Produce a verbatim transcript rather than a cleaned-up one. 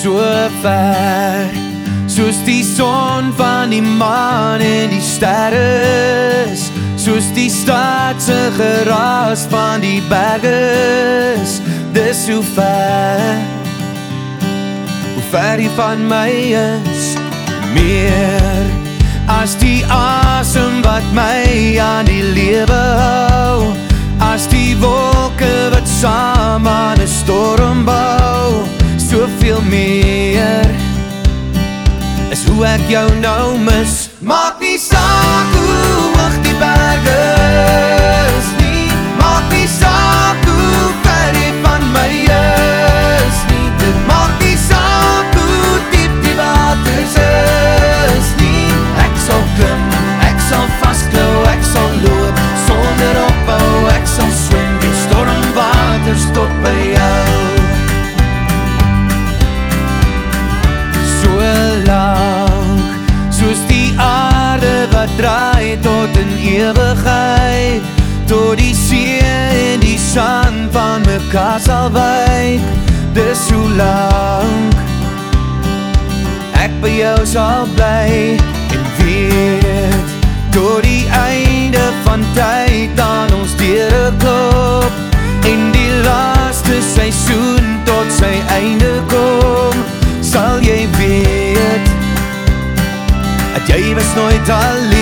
so ver, soos die son van die maan en die sterre is, soos die stad se geraas van die berge is. Dis so ver, hoe ver jy van my is, meer as die asem wat my aan die lewe hou, as die wolke wat saam aan 'n storm bou. Soveel meer is hoe ek jou nou mis. Maak nie saak hoe hoog die berge is nie, maak nie saak hoe ver jy van my is nie, dit maak nie saak hoe diep die waters is nie. Ek sal klim, ek sal vasklou, ek sal loop sonder ophou, ek sal swem die stormwaters tot by jou. So lank, soos die aarde wat draai tot in ewigheid, tot die see en die sand van mekaar sal wyk. Dis so lank ek by jou sal bly en weet, tot die einde van tyd aan ons deure klop en die laaste seisoen tot sy einde kom, sal jy weet dat jy was nooit alleen.